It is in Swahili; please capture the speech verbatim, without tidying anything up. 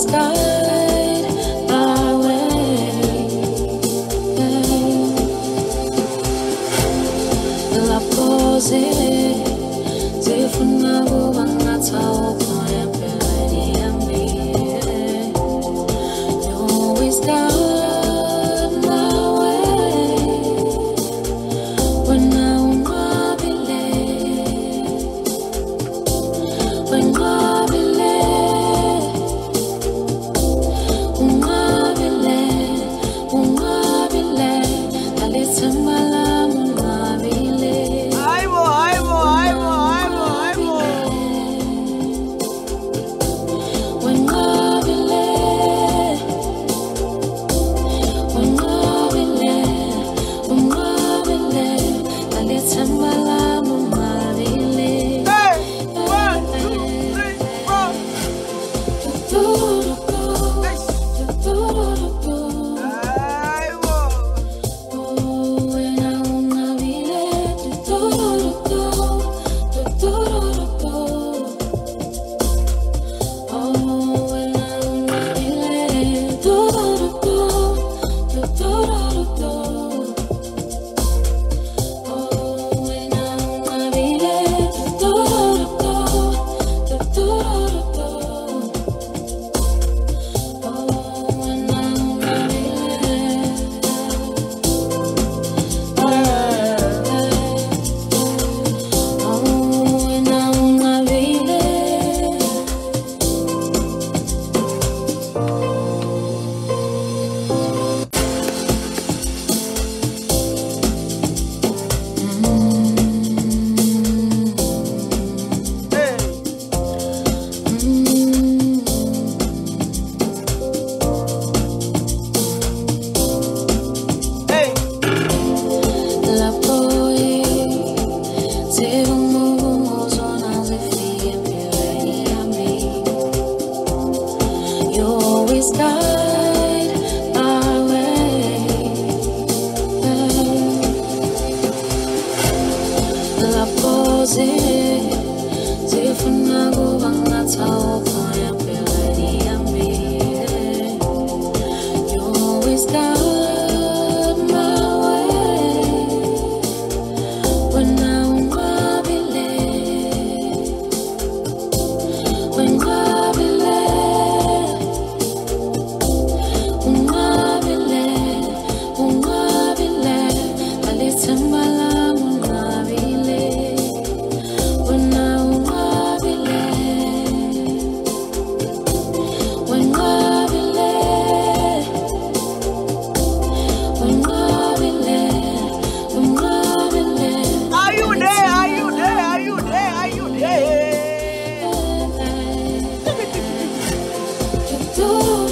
guide my way. La pose zifuna kuba ngathi awukhona empeleni yami. You always guide my way when I'm unqabile, unqabile, unqabile, unqabile, alithemba lami unqabile. Hayibo, hayibo, hayibo, hayibo, hayibo. Unqabile, unqabile, unqabile, alithemba lami unqabile. Hey, one, two, three, four. Hey. Hayibo. Hey. Hey. La poi se un mumo zona se fie peleni a me. You always guide my way. La pose zifuna kuba ngathi awukhona empeleni yami. You always guide my way when I'm unqabile, unqabile, unqabile, unqabile, alithemba lami unqabile. When I'm unqabile, unqabile, unqabile, unqabile. Are you there? Are you there? Are you there? Are you there? Do